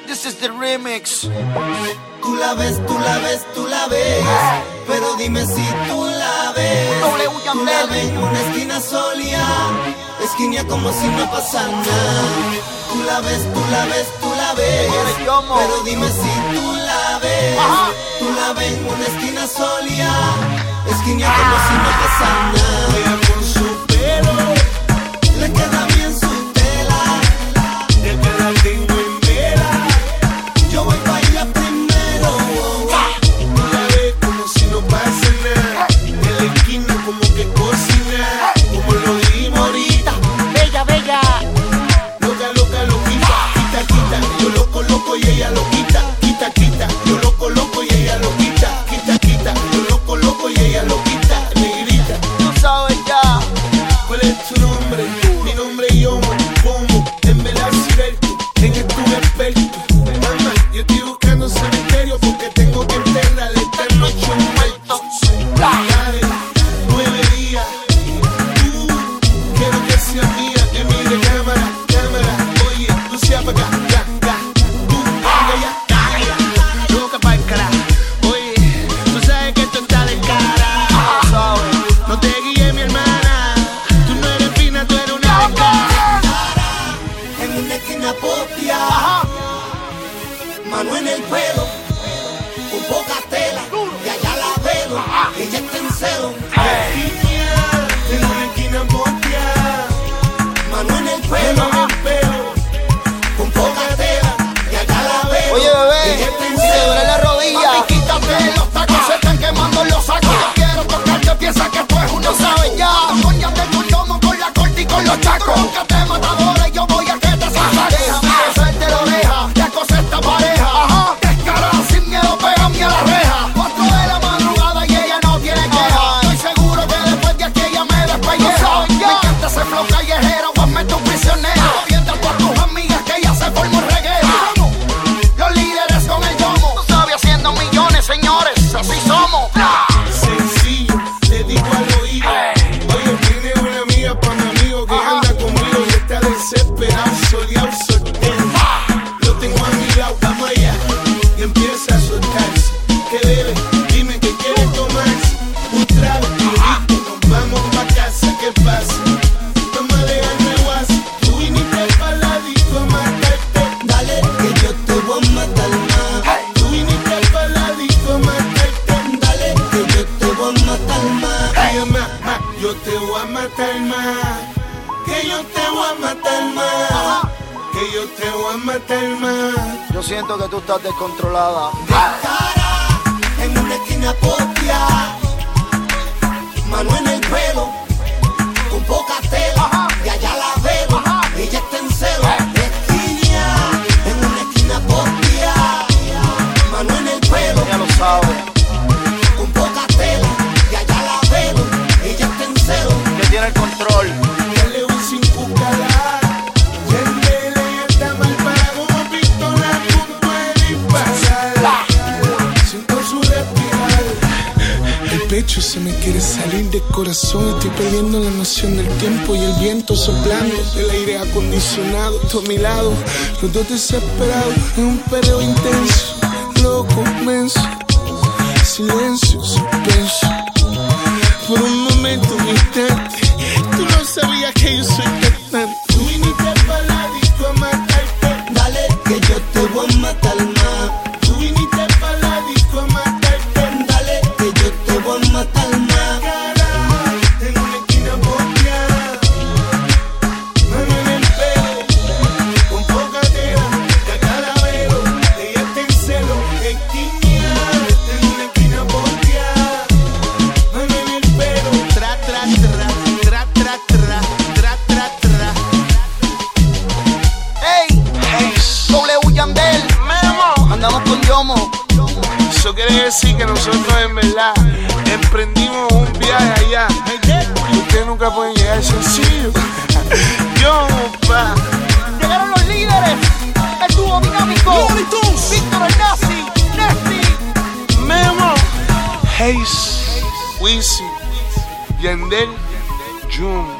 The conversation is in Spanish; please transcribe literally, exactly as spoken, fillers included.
This is the remix. Tú la ves, tú la ves, tú la ves, pero dime si tú la ves. Tú la ves en una esquina solía, esquina como si no pasara nada. Tú la ves, tú la ves, tú la ves, pero dime si tú la ves. Tú la ves en una esquina solía, esquina como si no pasara nada. Con su pelo le queda bien su tela, le queda lindo en vela. Yo voy pa' allá primero. Tú la ves como si no pase nada, en la esquina como que cocina, como lo dijimos ahorita. Bella, bella. Loca, loca, loquita, quita, quita. Yo lo coloco y ella lo quita, quita, quita. Yo lo coloco y ella lo quita, quita, quita. Yo lo coloco y ella lo quita, negrita. Tú sabes ya. ¿Cuál es tu nombre? Mi nombre es Yomo, como en verdad cierto, en esto un experto. Mamá, yo estoy buscando cementerio porque tengo que enterrar esta noche un muerto. Dale, nueve días, tú, quiero que sea mía, que mire cámara, cámara. Oye, tú se apaga, ya, ya, tú, venga ya, ya. Loca pa'l carajo. Oye, tú sabes que esto está de cara. No te guíes, mi hermana, tú no eres fina, tú eres una cara. En una esquina popia, mano en el pelo, con poca tela, y allá la veo, ella está en celo. En una esquina popia, mano en el pelo, con poca tela, y allá la veo. Oye, bebé, ella está en si te celo. duele la rodilla, Mami, quítate los tacos, se están quemando los sacos. Yo quiero tocarte, piensa que esto es uno, sabes ya. Coñas de tu tomo con la corte y con los chacos. Que te matadora y yo voy a que te saques. Déjame besarte la oreja, ya cosa esta pareja. Ajá, descarada, sin miedo, pégame a la reja. Cuatro de la madrugada y ella no tiene queja. Estoy seguro que después de aquí ella me despelleja. Me encanta ese flow callejero, ponme tu prisionero. Orienta a todas tus amigas que ya se formó el reguero. Los líderes con el yomo, tú sabes, haciendo millones, señores, así somos. sencillo, le digo al oído. Oye, tiene una amiga pa' mi amigo que anda conmigo y está desesperado, soleado, soltero. Lo tengo a mi lado, vamos allá, y empieza a soltarse. ¿Qué bebe? Dime que quiere tomarse un trago y listo, nos vamos pa' casa. ¿Qué pasa? Vamos a dejarme guasa. Tú viniste pa' la disco a matarte. Dale, que yo te voy a matar más. Tú viniste pa' la disco a matarte. Dale, que yo te voy a matar más. Ay, ma, ma, yo te voy a matar más. Que yo te voy a matar más. Que yo te voy a matar más. Yo siento que tú estás descontrolada. Cara en una esquina popia, mano en el pelo, con poca tela, y allá la veo, ella está en celo. Esquina en una esquina popia, mano en el pelo, Ya lo sabes. con poca tela, y allá la veo, ella está en celo. Que tiene el control. Dale un cinco calar, Yandele ya está mal para como pistola a punto de disparar. Siento su respirar, el pecho se me quiere salir del corazón. Estoy perdiendo la noción del tiempo y el viento soplando del aire acondicionado. Todo a mi lado, los dos desesperados en un perreo intenso, loco, menso, silencio, suspenso. Por un momento, un instante, tú no sabías que yo soy cantante. Tú viniste pa' la disco a matarte. Dale, que yo te voy a matar más. Tú viniste pa' la disco a matarte. Dale, que yo te voy a matar más. Cara, en una esquina popia, mano en el pelo, con poca tela, que acá la veo, ella está en celo. Esquina, en una esquina popia, mano en el pelo. Tra, tra, tra, tra, tra, tra, tra, tra, tra. Ey, ey, W Yandel, Memo, andamos con Yomo. Eso quiere decir que nosotros en verdad emprendimos un viaje allá. Y ustedes nunca pueden llegar sencillo. Yo, pa. Llegaron los líderes, el dúo dinámico, Víctor el Nazi, Nesty, Memo, Hayes, Wizzy, Yandel, June.